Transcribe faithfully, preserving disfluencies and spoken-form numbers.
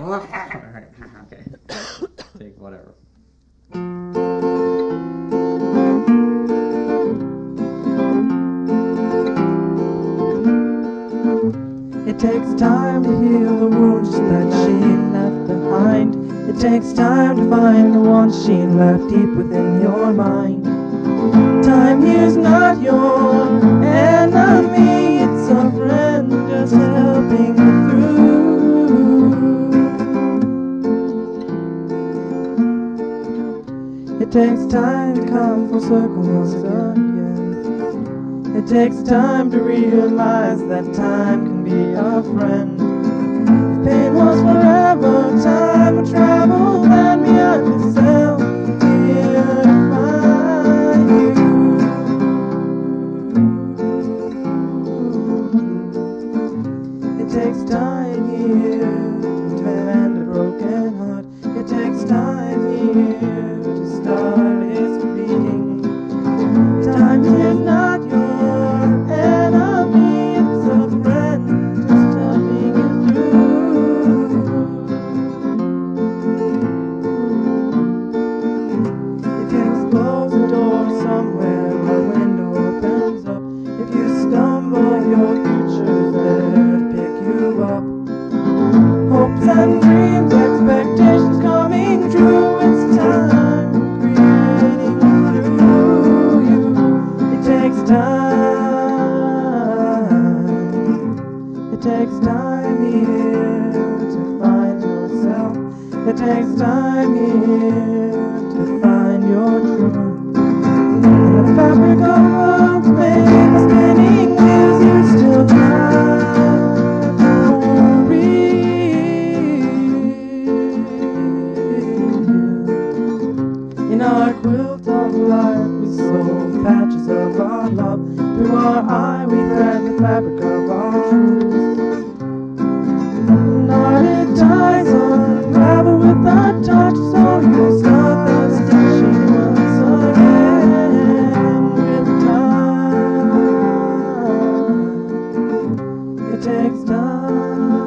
Okay. Take whatever. It takes time to heal the wounds that she left behind. It takes time to find the ones she left deep within your mind. Time here's not your enemy, it's a friend just helping you through. It takes time to come full circle once again. It takes time to realize that time can be a friend. If pain was forever, time would travel, then we understand here to find you. It takes time here to mend a broken heart. It takes time here to start its beating. Time is not your enemy, it's a friend just helping you through. If you close the door somewhere, a window opens up. If you stumble, your future's there to pick you up. Hopes and dreams, expectations coming true. It's time creating through you. It takes time. It takes time here to find yourself. It takes time here to find your truth. In the fabric of worlds made of spinning wheels, you still try to breathe. In our quilt of life, we sew patches of our love. Through our eye, we thread the fabric of our truth. Knotted ties unravel with our touch, so you'll start the stitching once again with time. It takes time.